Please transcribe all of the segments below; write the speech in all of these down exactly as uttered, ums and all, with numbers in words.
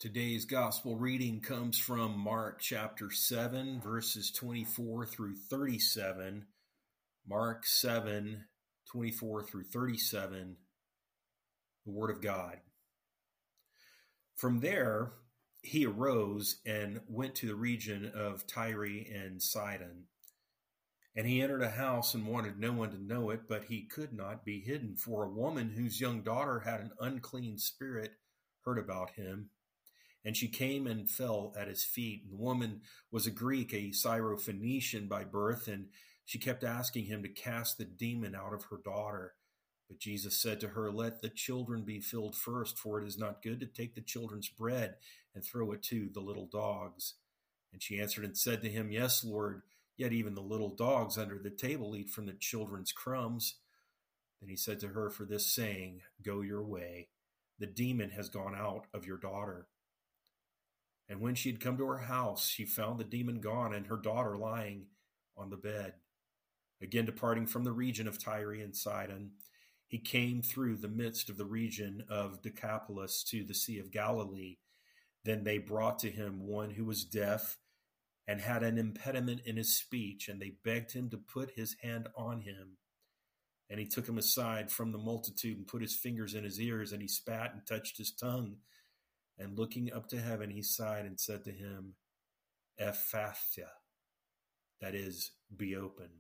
Today's gospel reading comes from Mark chapter seven, verses twenty-four through thirty-seven. Mark seven, twenty-four through thirty-seven, the Word of God. From there, he arose and went to the region of Tyre and Sidon. And he entered a house and wanted no one to know it, but he could not be hidden, for a woman whose young daughter had an unclean spirit heard about him. And she came and fell at his feet. And the woman was a Greek, a Syrophoenician by birth, and she kept asking him to cast the demon out of her daughter. But Jesus said to her, "Let the children be filled first, for it is not good to take the children's bread and throw it to the little dogs." And she answered and said to him, "Yes, Lord, yet even the little dogs under the table eat from the children's crumbs." Then he said to her, "For this saying, go your way. The demon has gone out of your daughter." And when she had come to her house, she found the demon gone and her daughter lying on the bed. Again, departing from the region of Tyre and Sidon, he came through the midst of the region of Decapolis to the Sea of Galilee. Then they brought to him one who was deaf and had an impediment in his speech, and they begged him to put his hand on him. And he took him aside from the multitude and put his fingers in his ears, and he spat and touched his tongue. And looking up to heaven, he sighed and said to him, "Ephphatha," that is, be opened.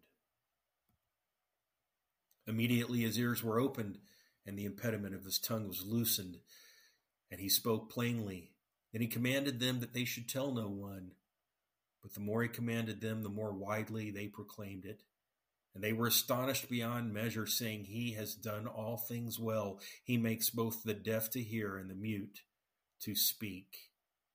Immediately his ears were opened, and the impediment of his tongue was loosened, and he spoke plainly. Then he commanded them that they should tell no one. But the more he commanded them, the more widely they proclaimed it. And they were astonished beyond measure, saying, "He has done all things well. He makes both the deaf to hear and the mute to speak."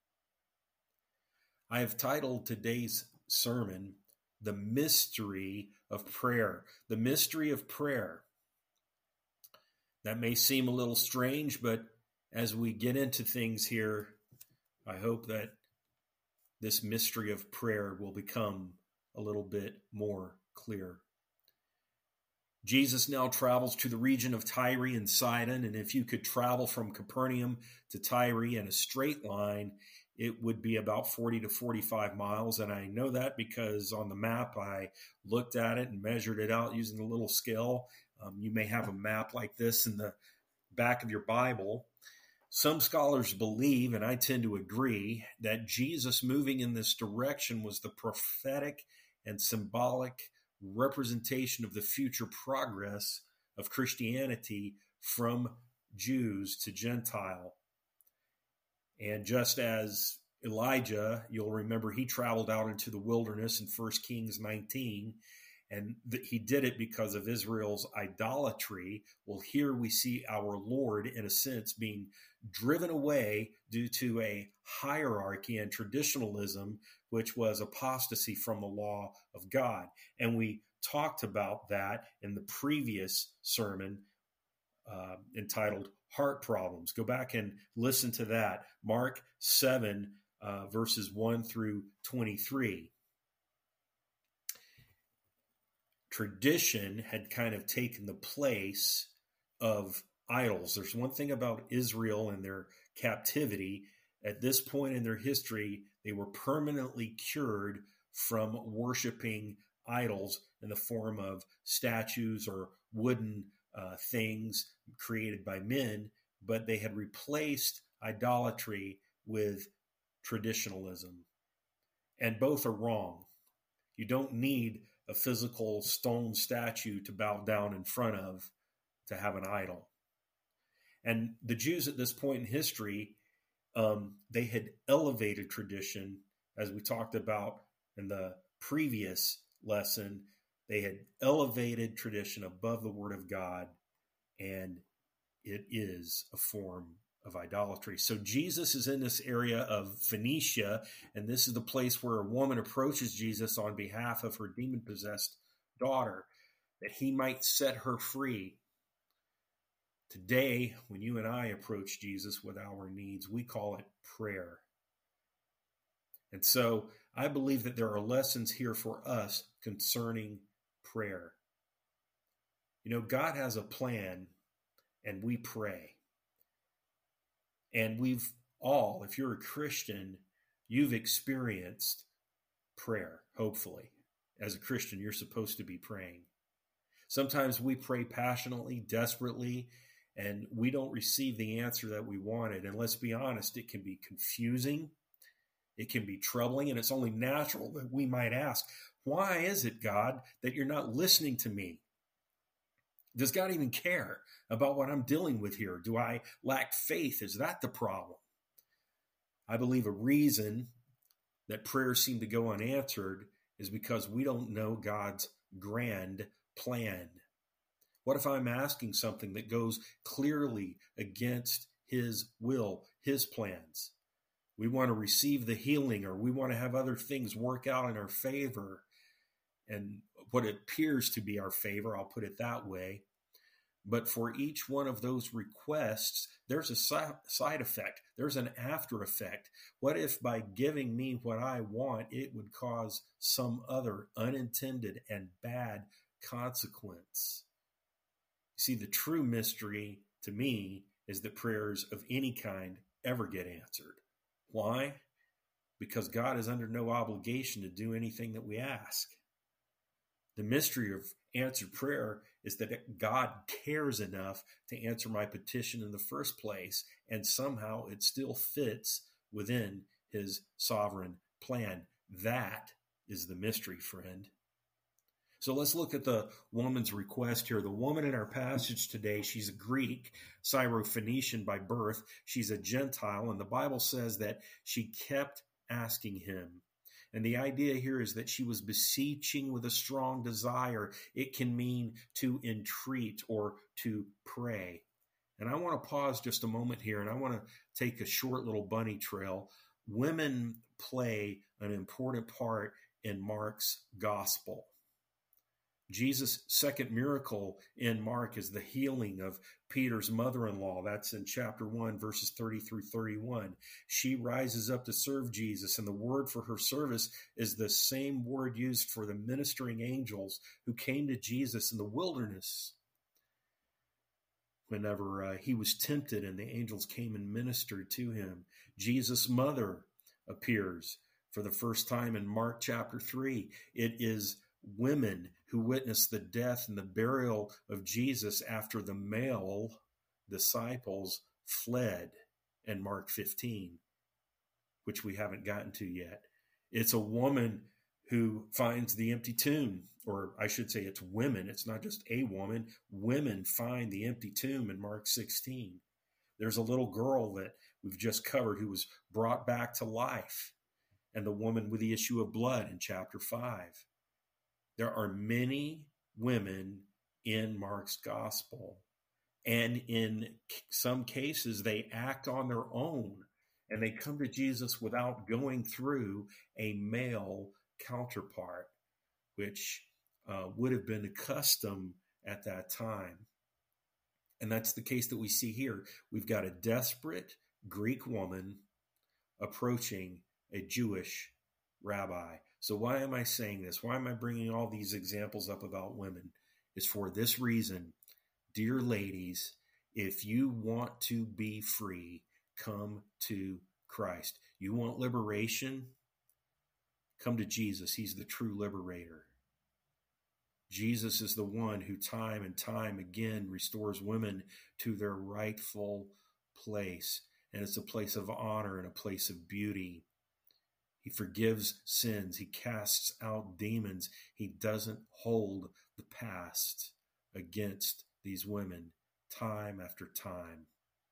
I have titled today's sermon, "The Mystery of Prayer." The mystery of prayer. That may seem a little strange, but as we get into things here, I hope that this mystery of prayer will become a little bit more clear. Jesus now travels to the region of Tyre and Sidon, and if you could travel from Capernaum to Tyre in a straight line, it would be about forty to forty-five miles, and I know that because on the map I looked at it and measured it out using a little scale. Um, you may have a map like this in the back of your Bible. Some scholars believe, and I tend to agree, that Jesus moving in this direction was the prophetic and symbolic representation of the future progress of Christianity from Jews to Gentile. And just as Elijah, you'll remember he traveled out into the wilderness in First Kings nineteen, and th- he did it because of Israel's idolatry. Well, here we see our Lord, in a sense, being driven away due to a hierarchy and traditionalism, which was apostasy from the law of God. And we talked about that in the previous sermon uh, entitled Heart Problems. Go back and listen to that. Mark seven, uh, verses one through twenty-three. Tradition had kind of taken the place of idols. There's one thing about Israel and their captivity. At this point in their history, they were permanently cured from worshiping idols in the form of statues or wooden uh, things created by men, but they had replaced idolatry with traditionalism. And both are wrong. You don't need a physical stone statue to bow down in front of to have an idol. And the Jews at this point in history, um, they had elevated tradition, as we talked about in the previous lesson. They had elevated tradition above the Word of God, and it is a form of idolatry. So Jesus is in this area of Phoenicia, and this is the place where a woman approaches Jesus on behalf of her demon-possessed daughter, that he might set her free. Today, when you and I approach Jesus with our needs, we call it prayer. And so I believe that there are lessons here for us concerning prayer. You know, God has a plan, and we pray. And we've all, if you're a Christian, you've experienced prayer, hopefully. As a Christian, you're supposed to be praying. Sometimes we pray passionately, desperately, and we don't receive the answer that we wanted. And let's be honest, it can be confusing. It can be troubling, and it's only natural that we might ask, why is it, God, that you're not listening to me? Does God even care about what I'm dealing with here? Do I lack faith? Is that the problem? I believe a reason that prayers seem to go unanswered is because we don't know God's grand plan. What if I'm asking something that goes clearly against his will, his plans? We want to receive the healing, or we want to have other things work out in our favor. And what appears to be our favor, I'll put it that way. But for each one of those requests, there's a side effect. There's an after effect. What if by giving me what I want, it would cause some other unintended and bad consequence? See, the true mystery to me is that prayers of any kind ever get answered. Why? Because God is under no obligation to do anything that we ask. The mystery of answered prayer is that God cares enough to answer my petition in the first place, and somehow it still fits within his sovereign plan. That is the mystery, friend. So let's look at the woman's request here. The woman in our passage today, she's a Greek, Syrophoenician by birth. She's a Gentile, and the Bible says that she kept asking him. And the idea here is that she was beseeching with a strong desire. It can mean to entreat or to pray. And I want to pause just a moment here, and I want to take a short little bunny trail. Women play an important part in Mark's gospel. Jesus' second miracle in Mark is the healing of Peter's mother-in-law. That's in chapter one, verses thirty through thirty-one. She rises up to serve Jesus, and the word for her service is the same word used for the ministering angels who came to Jesus in the wilderness whenever uh, he was tempted, and the angels came and ministered to him. Jesus' mother appears for the first time in Mark chapter three. It is women who witnessed the death and the burial of Jesus after the male disciples fled in Mark fifteen, which we haven't gotten to yet. It's a woman who finds the empty tomb, or I should say it's women. It's not just a woman. Women find the empty tomb in Mark sixteen. There's a little girl that we've just covered who was brought back to life, and the woman with the issue of blood in chapter five. There are many women in Mark's gospel, and in some cases, they act on their own, and they come to Jesus without going through a male counterpart, which uh, would have been the custom at that time. And that's the case that we see here. We've got a desperate Greek woman approaching a Jewish rabbi. So why am I saying this? Why am I bringing all these examples up about women? It's for this reason. Dear ladies, if you want to be free, come to Christ. You want liberation? Come to Jesus. He's the true liberator. Jesus is the one who time and time again restores women to their rightful place. And it's a place of honor and a place of beauty. He forgives sins. He casts out demons. He doesn't hold the past against these women time after time.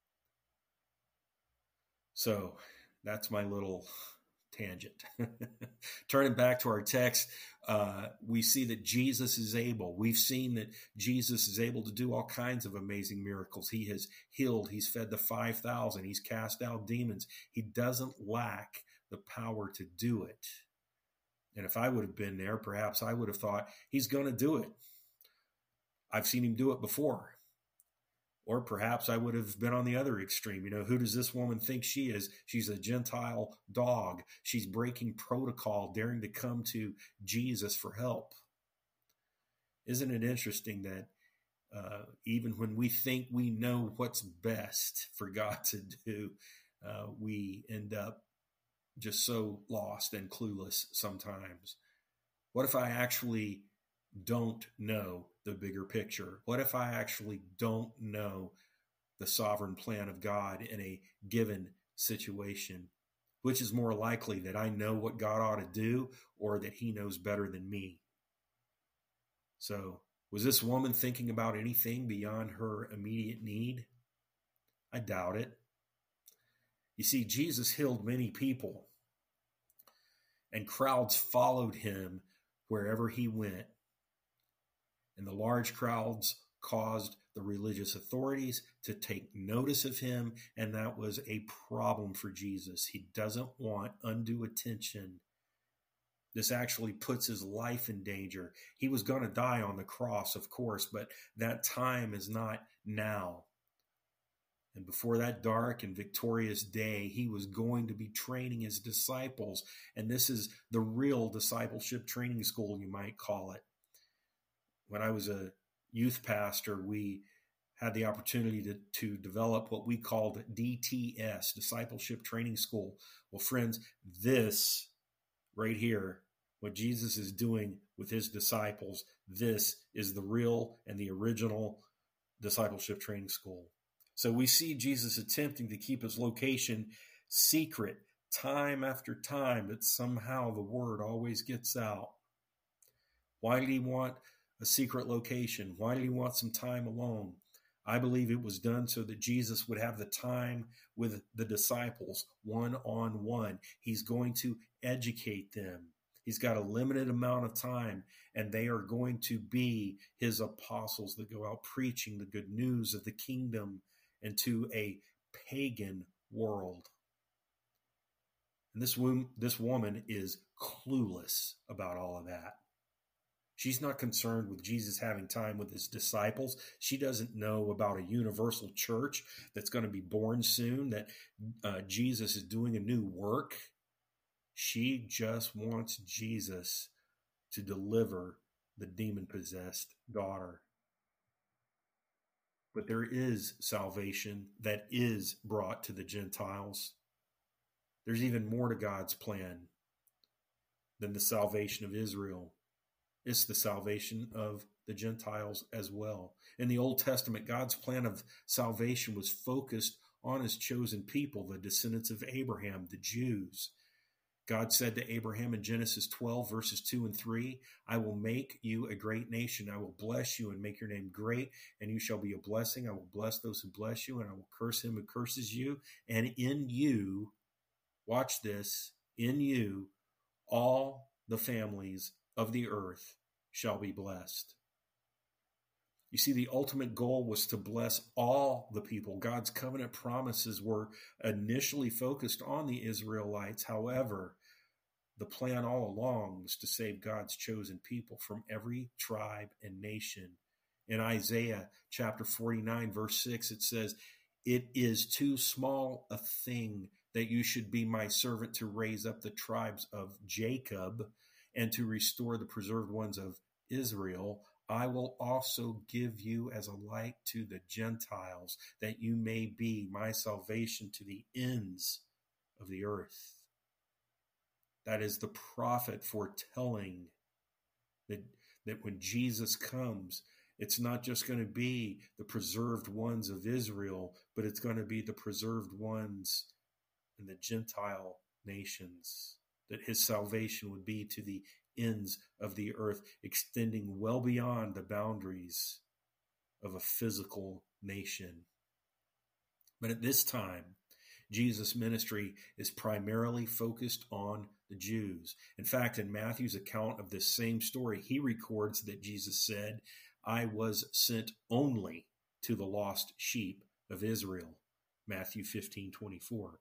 So that's my little tangent. Turning back to our text, uh, we see that Jesus is able. We've seen that Jesus is able to do all kinds of amazing miracles. He has healed. He's fed the five thousand. He's cast out demons. He doesn't lack the power to do it. And if I would have been there, perhaps I would have thought, he's going to do it. I've seen him do it before. Or perhaps I would have been on the other extreme. You know, who does this woman think she is? She's a Gentile dog. She's breaking protocol, daring to come to Jesus for help. Isn't it interesting that uh, even when we think we know what's best for God to do, uh, we end up just so lost and clueless sometimes. What if I actually don't know the bigger picture? What if I actually don't know the sovereign plan of God in a given situation? Which is more likely, that I know what God ought to do, or that he knows better than me? So, was this woman thinking about anything beyond her immediate need? I doubt it. You see, Jesus healed many people, and crowds followed him wherever he went. And the large crowds caused the religious authorities to take notice of him, and that was a problem for Jesus. He doesn't want undue attention. This actually puts his life in danger. He was going to die on the cross, of course, but that time is not now. And before that dark and victorious day, he was going to be training his disciples. And this is the real discipleship training school, you might call it. When I was a youth pastor, we had the opportunity to, to develop what we called D T S, Discipleship Training School. Well, friends, this right here, what Jesus is doing with his disciples, this is the real and the original discipleship training school. So we see Jesus attempting to keep his location secret time after time, but somehow the word always gets out. Why did he want a secret location? Why did he want some time alone? I believe it was done so that Jesus would have the time with the disciples one-on-one. He's going to educate them. He's got a limited amount of time, and they are going to be his apostles that go out preaching the good news of the kingdom into a pagan world. And this woman, this woman is clueless about all of that. She's not concerned with Jesus having time with his disciples. She doesn't know about a universal church that's going to be born soon, that uh, Jesus is doing a new work. She just wants Jesus to deliver the demon-possessed daughter. But there is salvation that is brought to the Gentiles. There's even more to God's plan than the salvation of Israel. It's the salvation of the Gentiles as well. In the Old Testament, God's plan of salvation was focused on his chosen people, the descendants of Abraham, the Jews. God said to Abraham in Genesis twelve, verses two and three, I will make you a great nation. I will bless you and make your name great, and you shall be a blessing. I will bless those who bless you, and I will curse him who curses you. And in you, watch this, in you, all the families of the earth shall be blessed. You see, the ultimate goal was to bless all the people. God's covenant promises were initially focused on the Israelites. However, the plan all along was to save God's chosen people from every tribe and nation. In Isaiah chapter forty-nine, verse six, it says, it is too small a thing that you should be my servant to raise up the tribes of Jacob and to restore the preserved ones of Israel. I will also give you as a light to the Gentiles, that you may be my salvation to the ends of the earth. That is the prophet foretelling that, that when Jesus comes, it's not just going to be the preserved ones of Israel, but it's going to be the preserved ones in the Gentile nations, that his salvation would be to the ends of the earth, extending well beyond the boundaries of a physical nation. But at this time, Jesus' ministry is primarily focused on the Jews. In fact, in Matthew's account of this same story, he records that Jesus said, I was sent only to the lost sheep of Israel. Matthew fifteen twenty-four.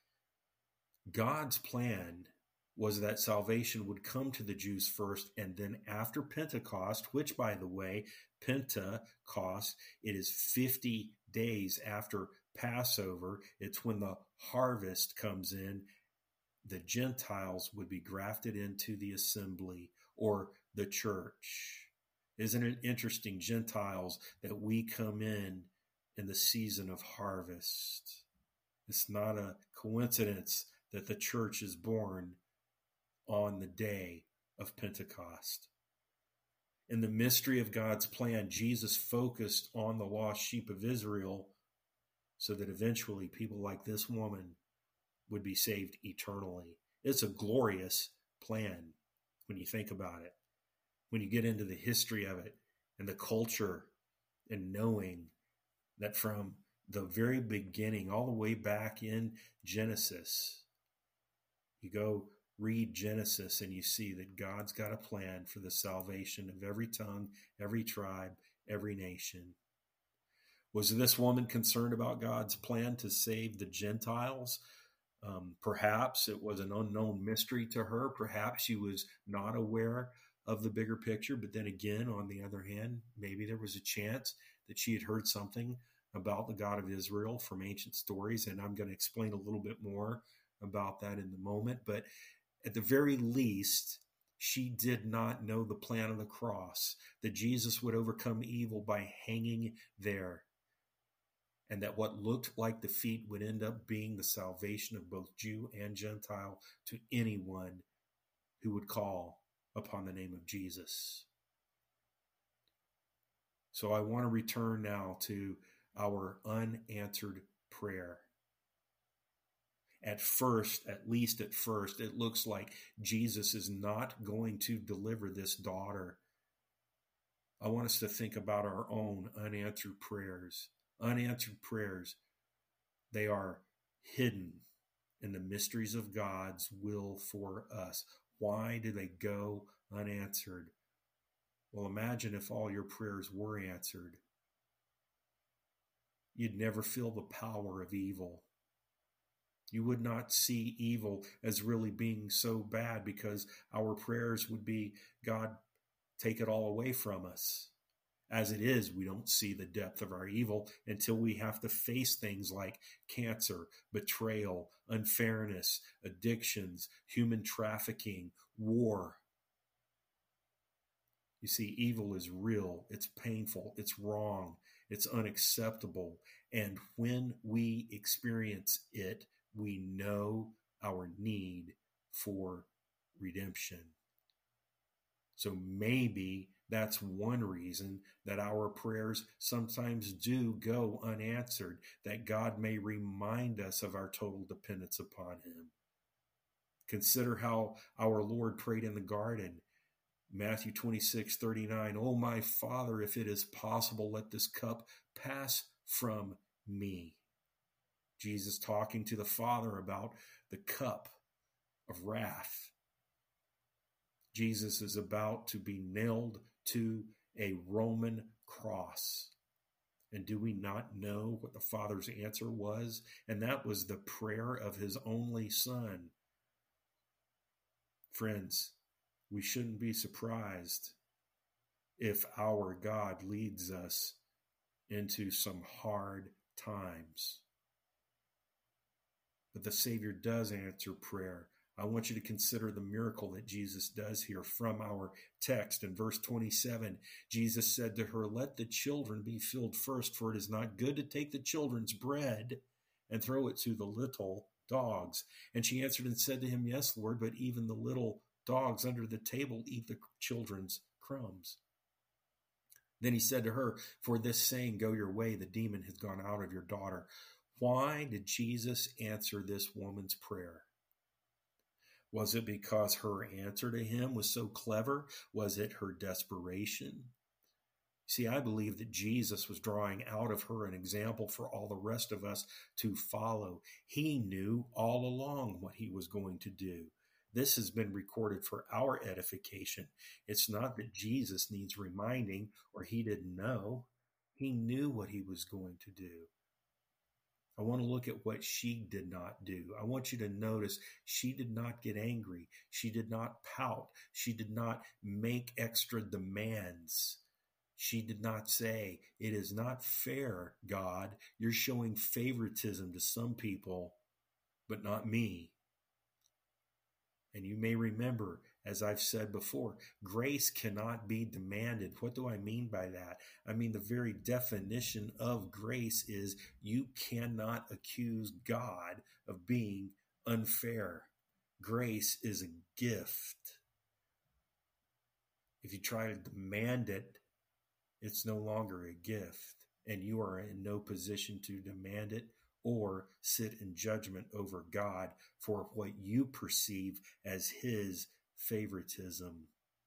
God's plan was that salvation would come to the Jews first, and then after Pentecost, which, by the way, Pentecost, it is fifty days after Passover. It's when the harvest comes in. The Gentiles would be grafted into the assembly or the church. Isn't it interesting, Gentiles, that we come in in the season of harvest? It's not a coincidence that the church is born on the day of Pentecost. In the mystery of God's plan, Jesus focused on the lost sheep of Israel so that eventually people like this woman would be saved eternally. It's a glorious plan when you think about it, when you get into the history of it and the culture, and knowing that from the very beginning, all the way back in Genesis, you go read Genesis and you see that God's got a plan for the salvation of every tongue, every tribe, every nation. Was this woman concerned about God's plan to save the Gentiles? Um, perhaps it was an unknown mystery to her. Perhaps she was not aware of the bigger picture. But then again, on the other hand, maybe there was a chance that she had heard something about the God of Israel from ancient stories. And I'm going to explain a little bit more about that in the moment. But at the very least, she did not know the plan of the cross, that Jesus would overcome evil by hanging there, and that what looked like defeat would end up being the salvation of both Jew and Gentile to anyone who would call upon the name of Jesus. So I want to return now to our unanswered prayer. At first, at least at first, it looks like Jesus is not going to deliver this daughter. I want us to think about our own unanswered prayers. Unanswered prayers, they are hidden in the mysteries of God's will for us. Why do they go unanswered? Well, imagine if all your prayers were answered. You'd never feel the power of evil. You would not see evil as really being so bad, because our prayers would be, God, take it all away from us. As it is, we don't see the depth of our evil until we have to face things like cancer, betrayal, unfairness, addictions, human trafficking, war. You see, evil is real, it's painful, it's wrong, it's unacceptable. And when we experience it, we know our need for redemption. So maybe that's one reason that our prayers sometimes do go unanswered, that God may remind us of our total dependence upon Him. Consider how our Lord prayed in the garden. Matthew twenty-six thirty-nine, "Oh, my Father, if it is possible, let this cup pass from me." Jesus talking to the Father about the cup of wrath. Jesus is about to be nailed to a Roman cross. And do we not know what the Father's answer was? And that was the prayer of His only Son. Friends, we shouldn't be surprised if our God leads us into some hard times. But the Savior does answer prayer. I want you to consider the miracle that Jesus does here from our text. In verse twenty-seven, Jesus said to her, "Let the children be filled first, for it is not good to take the children's bread and throw it to the little dogs." And she answered and said to him, "Yes, Lord, but even the little dogs under the table eat the children's crumbs." Then he said to her, "For this saying, go your way, the demon has gone out of your daughter." Why did Jesus answer this woman's prayer? Was it because her answer to him was so clever? Was it her desperation? See, I believe that Jesus was drawing out of her an example for all the rest of us to follow. He knew all along what he was going to do. This has been recorded for our edification. It's not that Jesus needs reminding or he didn't know. He knew what he was going to do. I want to look at what she did not do. I want you to notice she did not get angry. She did not pout. She did not make extra demands. She did not say, "It is not fair, God. You're showing favoritism to some people, but not me." And you may remember As I've said before, grace cannot be demanded. What do I mean by that? I mean, the very definition of grace is you cannot accuse God of being unfair. Grace is a gift. If you try to demand it, it's no longer a gift, and you are in no position to demand it or sit in judgment over God for what you perceive as his favoritism.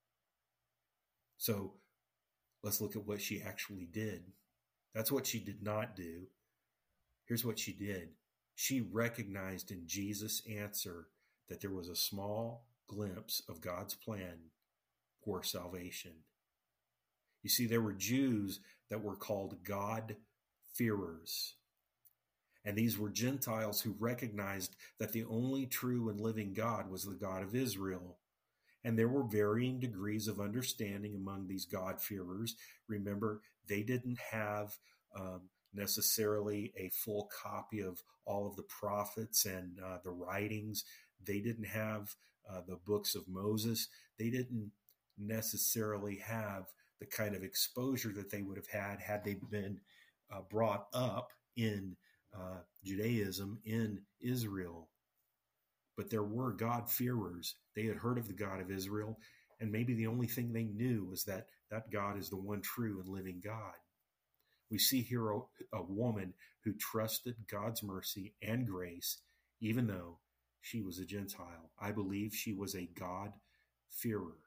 So let's look at what she actually did. That's what she did not do. Here's what she did. She recognized in Jesus' answer that there was a small glimpse of God's plan for salvation. You see, there were Jews that were called God-fearers. And these were Gentiles who recognized that the only true and living God was the God of Israel. And there were varying degrees of understanding among these God-fearers. Remember, they didn't have um, necessarily a full copy of all of the prophets and uh, the writings. They didn't have uh, the books of Moses. They didn't necessarily have the kind of exposure that they would have had had they been uh, brought up in uh, Judaism in Israel. But there were God-fearers. They had heard of the God of Israel, and maybe the only thing they knew was that that God is the one true and living God. We see here a, a woman who trusted God's mercy and grace, even though she was a Gentile. I believe she was a God-fearer.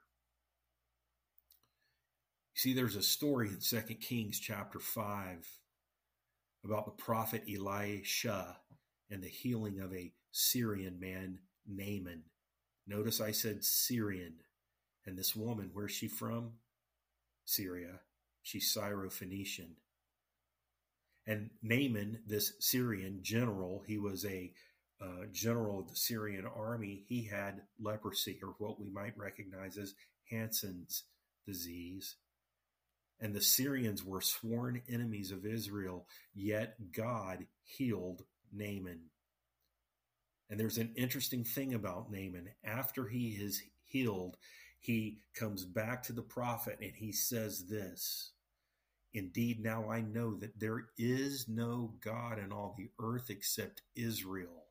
You see, there's a story in Second Kings chapter five about the prophet Elisha and the healing of a Syrian man, Naaman. Notice I said Syrian. And this woman, where's she from? Syria. She's Syro-Phoenician. And Naaman, this Syrian general, he was a uh, general of the Syrian army. He had leprosy, or what we might recognize as Hansen's disease. And the Syrians were sworn enemies of Israel, yet God healed Naaman. And there's an interesting thing about Naaman. After he is healed, he comes back to the prophet and he says this, "Indeed, now I know that there is no God in all the earth except Israel."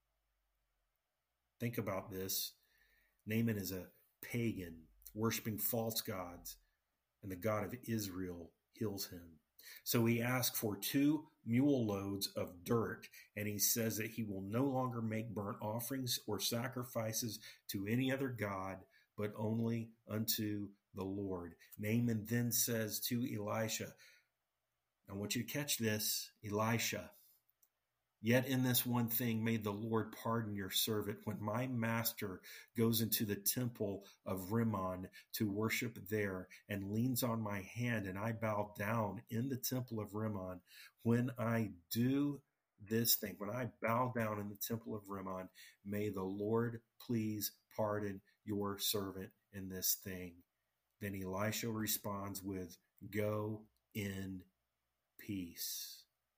Think about this. Naaman is a pagan, worshiping false gods, and the God of Israel heals him. So he asks for two mule loads of dirt, and he says that he will no longer make burnt offerings or sacrifices to any other god, but only unto the Lord. Naaman then says to Elisha, I want you to catch this, Elisha, "Yet in this one thing may the Lord pardon your servant. When my master goes into the temple of Rimmon to worship there and leans on my hand and I bow down in the temple of Rimmon, when I do this thing, when I bow down in the temple of Rimmon, may the Lord please pardon your servant in this thing." Then Elisha responds with, "Go in peace."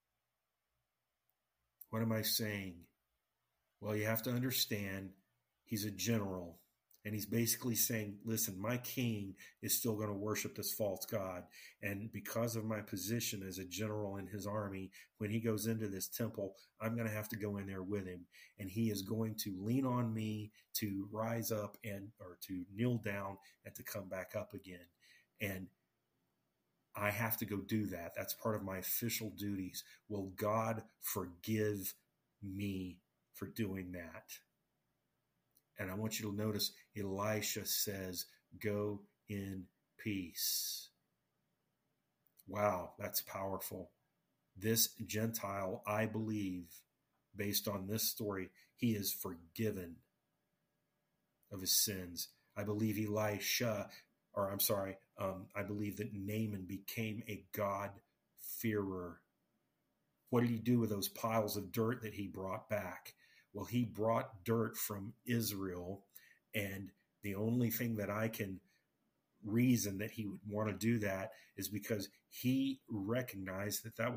What am I saying? Well, you have to understand he's a general, and he's basically saying, listen, my king is still going to worship this false god, and because of my position as a general in his army, when he goes into this temple, I'm going to have to go in there with him, and he is going to lean on me to rise up and or to kneel down and to come back up again. And I have to go do that. That's part of my official duties. Will God forgive me for doing that? And I want you to notice Elisha says, "Go in peace." Wow, that's powerful. This Gentile, I believe, based on this story, he is forgiven of his sins. I believe Elisha Or I'm sorry, um, I believe that Naaman became a God-fearer. What did he do with those piles of dirt that he brought back? Well, he brought dirt from Israel, and the only thing that I can reason that he would want to do that is because he recognized that that was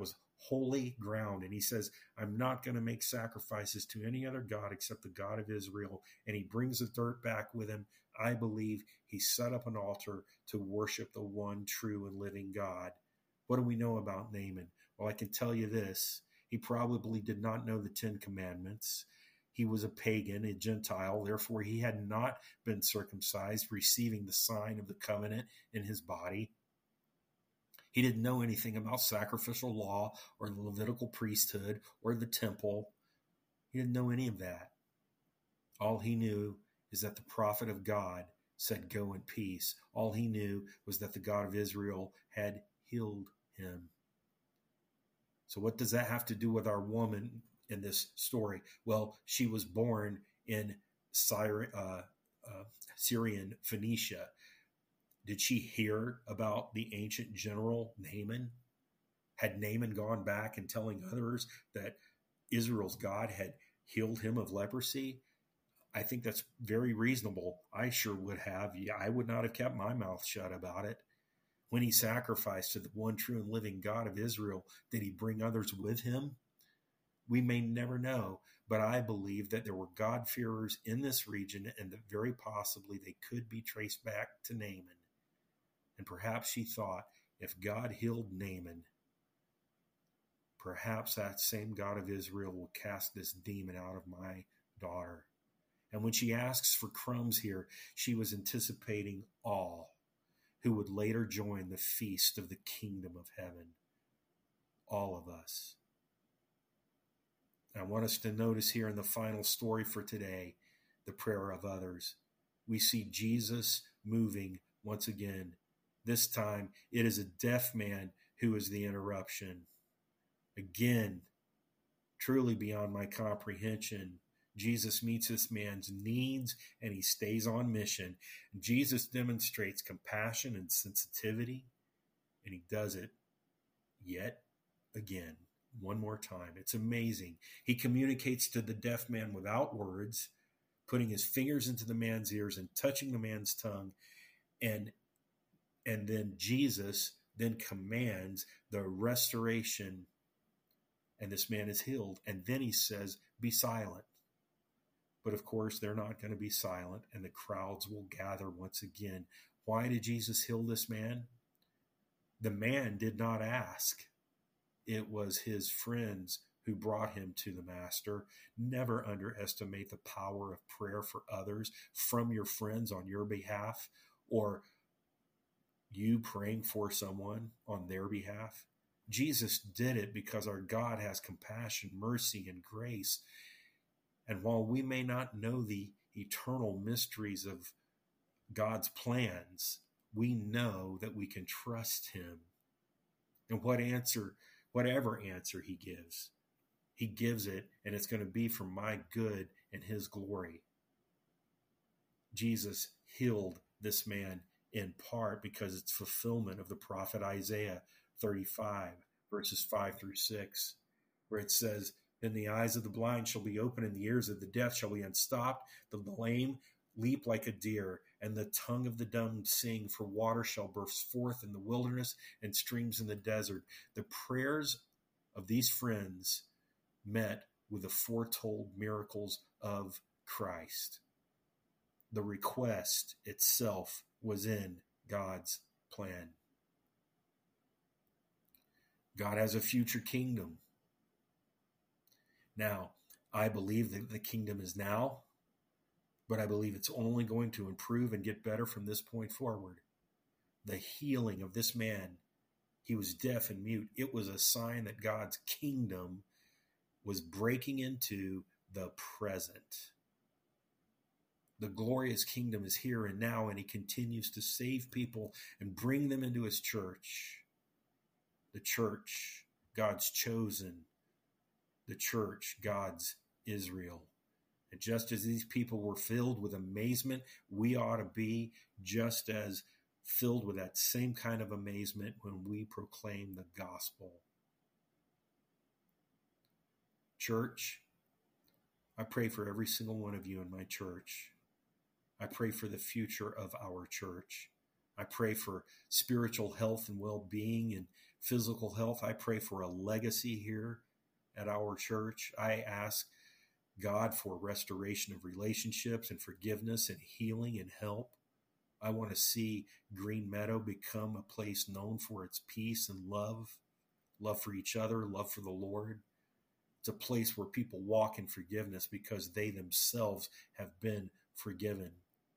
holy ground. And he says, I'm not going to make sacrifices to any other God except the God of Israel. And he brings the dirt back with him. I believe he set up an altar to worship the one true and living God. What do we know about Naaman? Well, I can tell you this. He probably did not know the Ten Commandments. He was a pagan, a Gentile. Therefore, he had not been circumcised, receiving the sign of the covenant in his body. He didn't know anything about sacrificial law or the Levitical priesthood or the temple. He didn't know any of that. All he knew is that the prophet of God said, go in peace. All he knew was that the God of Israel had healed him. So what does that have to do with our woman in this story? Well, she was born in Syri- uh, uh, Syrian Phoenicia. Did she hear about the ancient general Naaman? Had Naaman gone back and telling others that Israel's God had healed him of leprosy? I think that's very reasonable. I sure would have. Yeah, I would not have kept my mouth shut about it. When he sacrificed to the one true and living God of Israel, did he bring others with him? We may never know, but I believe that there were God-fearers in this region and that very possibly they could be traced back to Naaman. And perhaps she thought, if God healed Naaman, perhaps that same God of Israel will cast this demon out of my daughter. And when she asks for crumbs here, she was anticipating all who would later join the feast of the kingdom of heaven. All of us. I want us to notice here in the final story for today, the prayer of others. We see Jesus moving once again. This time, it is a deaf man who is the interruption. Again, truly beyond my comprehension, Jesus meets this man's needs and he stays on mission. Jesus demonstrates compassion and sensitivity, and he does it yet again, one more time. It's amazing. He communicates to the deaf man without words, putting his fingers into the man's ears and touching the man's tongue. And, and then Jesus then commands the restoration, and this man is healed. And then he says, be silent. But of course, they're not going to be silent, and the crowds will gather once again. Why did Jesus heal this man? The man did not ask. It was his friends who brought him to the master. Never underestimate the power of prayer for others from your friends on your behalf, or you praying for someone on their behalf. Jesus did it because our God has compassion, mercy, and grace. And while we may not know the eternal mysteries of God's plans, we know that we can trust him. And what answer, whatever answer he gives, he gives it, and it's going to be for my good and his glory. Jesus healed this man in part because it's fulfillment of the prophet Isaiah thirty-five, verses five through six, where it says, then the eyes of the blind shall be open, and the ears of the deaf shall be unstopped. The lame leap like a deer, and the tongue of the dumb sing, for water shall burst forth in the wilderness and streams in the desert. The prayers of these friends met with the foretold miracles of Christ. The request itself was in God's plan. God has a future kingdom. Now, I believe that the kingdom is now, but I believe it's only going to improve and get better from this point forward. The healing of this man, he was deaf and mute. It was a sign that God's kingdom was breaking into the present. The glorious kingdom is here and now, and he continues to save people and bring them into his church. The church, God's chosen. The church, God's Israel. And just as these people were filled with amazement, we ought to be just as filled with that same kind of amazement when we proclaim the gospel. Church, I pray for every single one of you in my church. I pray for the future of our church. I pray for spiritual health and well-being and physical health. I pray for a legacy here at our church. I ask God for restoration of relationships and forgiveness and healing and help. I want to see Green Meadow become a place known for its peace and love, love for each other, love for the Lord. It's a place where people walk in forgiveness because they themselves have been forgiven.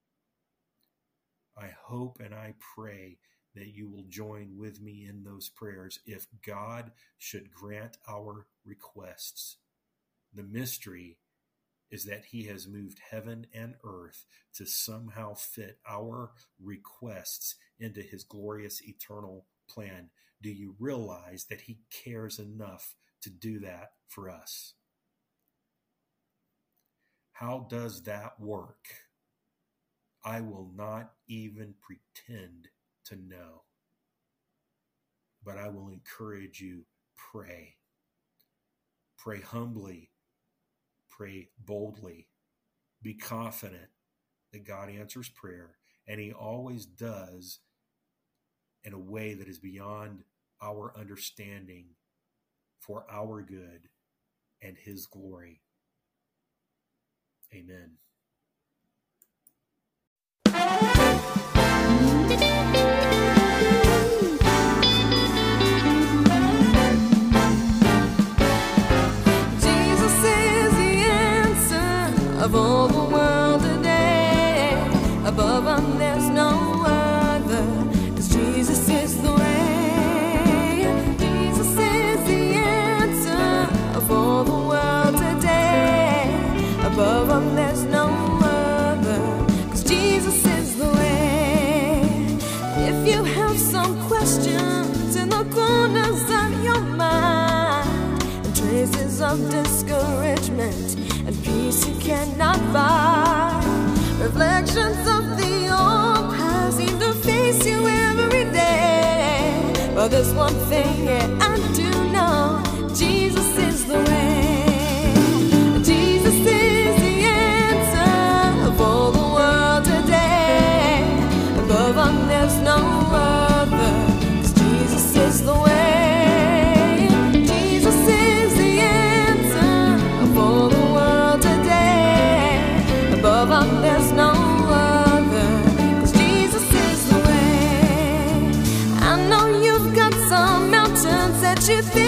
I hope and I pray that you will join with me in those prayers if God should grant our requests. The mystery is that he has moved heaven and earth to somehow fit our requests into his glorious eternal plan. Do you realize that he cares enough to do that for us? How does that work? I will not even pretend to know. But I will encourage you, pray. Pray humbly. Pray boldly. Be confident that God answers prayer, and he always does in a way that is beyond our understanding for our good and his glory. Amen. Of all the world today, above them there's no other, 'cause Jesus is the way. Jesus is the answer of all the world today, above them there's no other, 'cause Jesus is the way. If you have some questions in the corners of your mind, and traces of discouragement and peace you cannot buy, reflections of the old past seem to face you every day. But there's one thing, yeah, I do know, Jesus is the way. Jesus is the answer of all the world today. Above all there's no other, 'cause Jesus is the way. Jesus is the answer of all the world today. Above all there's no other, 'cause Jesus is the way. I know you've got some mountains that you think